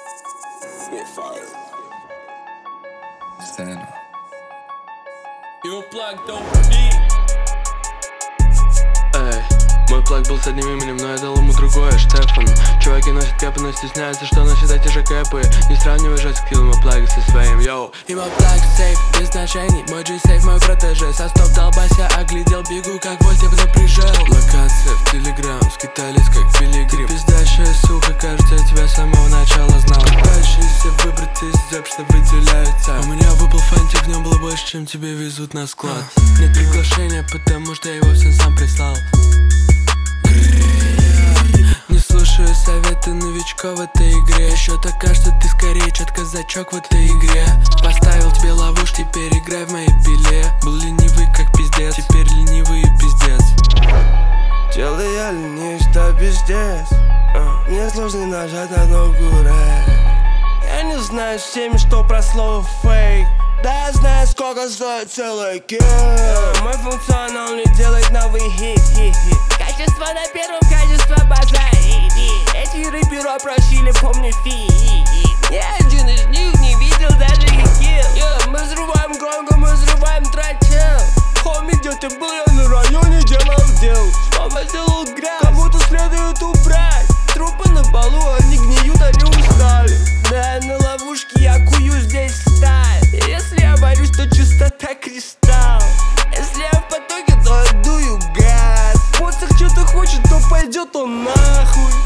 Spitfire. Сцена. Его плаг долбит. Эй, мой плаг был с одним именем, но я дал ему другое, Штефан. Чуваки носят кэпы, но стесняются, что носят эти же кэпы. Не сравнивай же скилл мой плага со своим, йоу. И мой плаг сейф, без значений, мой G-сейф, мой протеже. Со стоп долбася, оглядел, бегу, как вольт, я напряжел. Локация в Телеграм, скитались как пилигрим. Ты пиздящая сука, кажется, я тебя с самого начала знал. Пытающийся выбрать из зяб, что выделяется. У меня выпал фантик, в нем было больше, чем тебе везут на склад. Нет приглашения, потому что я его всем сам прислал. Не слушаю советы новичков в этой игре. Еще так кажется, ты скорее чёт-казачок в этой игре. Поставил тебе ловушки, теперь играй в моей пиле. Был ленивый как пиздец, теперь ленивый и пиздец. Тело я ленивый, что пиздец. Мне сложно нажать на кнопку рэп. Я не знаю с теми, что про слово фейк. Да я знаю, сколько стоит целый килл. Мой функционал не делает новый хит. Качество на первом, качество базар. Эти рэперы просили, помни фит. Ни один из них не видел даже хикил. Мы взрываем громко, мы взрываем тротил. Хоми, где ты был, я на районе делал дел. Снова сделал грязь, кому-то следует убрать. Трупы на полу, они гниют, они устали. Да, на ловушке я кую здесь сталь. Если я борюсь, то чистота кристалл. Если я в потоке, то я дую газ. Поцик что-то хочет, то пойдет он нахуй.